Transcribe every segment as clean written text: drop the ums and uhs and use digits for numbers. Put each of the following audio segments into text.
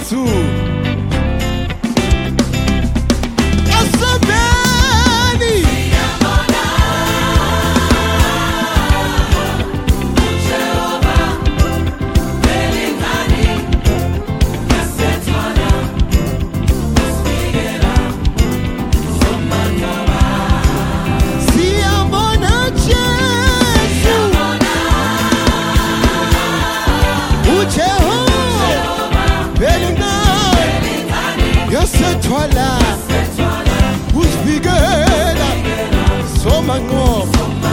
wethu asabeni Twala, who's bigger? So mango.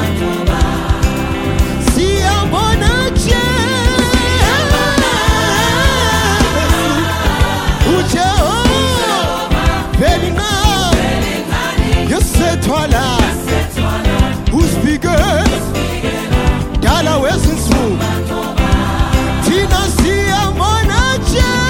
See, I'm on a chance. Who's very now? You said Twala, who's bigger? Gala wasn't so. Tina, see, I'm on a chance.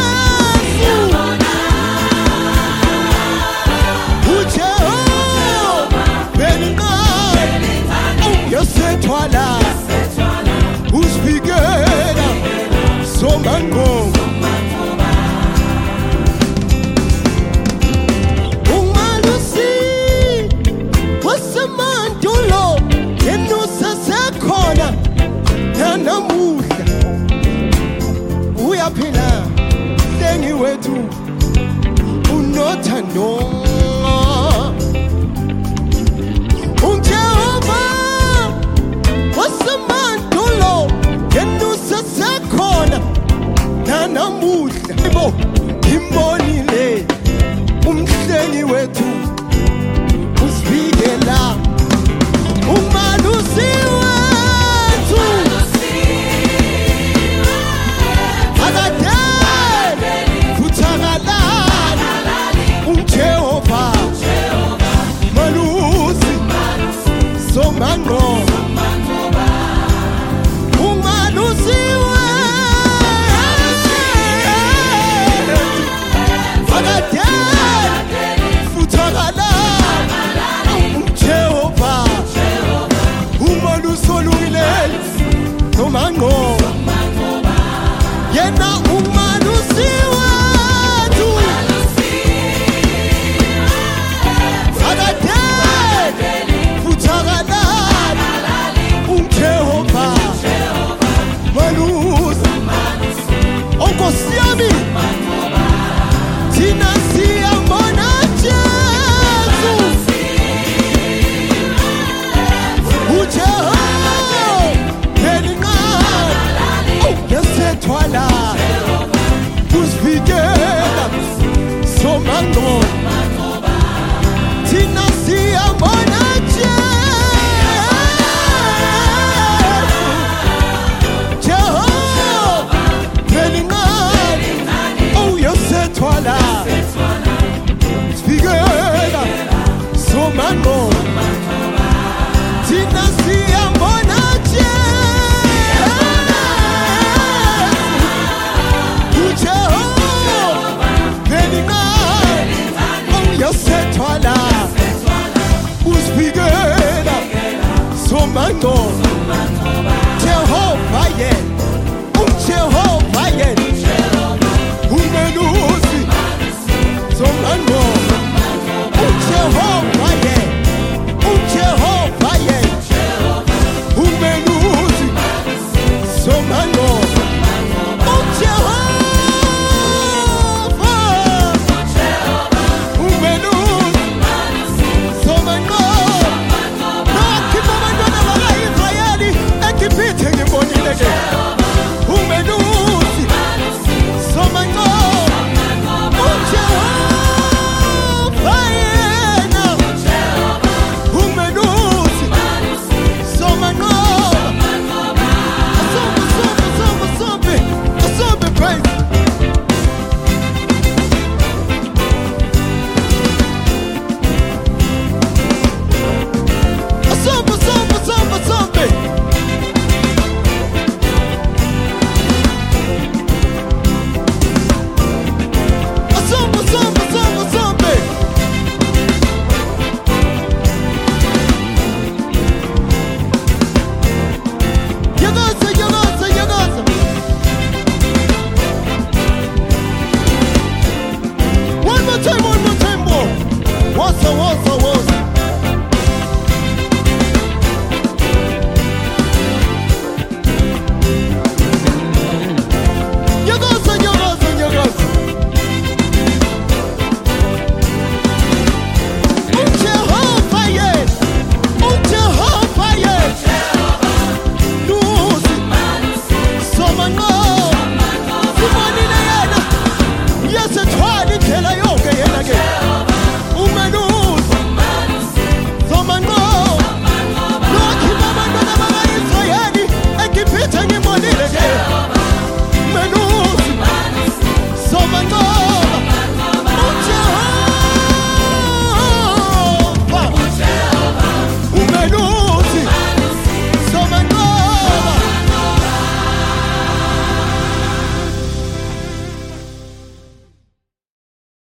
Twala, who's bigger? So mango. Umalusi, what's the man to low? And no sasa corner, Nana Musa. We are Pina, then you were to Unota no. Namuhla imbonile umhlengi wethu usibikela umalusi wethu akade futhakalala uJehova malusi somango umalusi Mango, yena umalusi wethu akade futhakalala uJehova malusi onkosi yami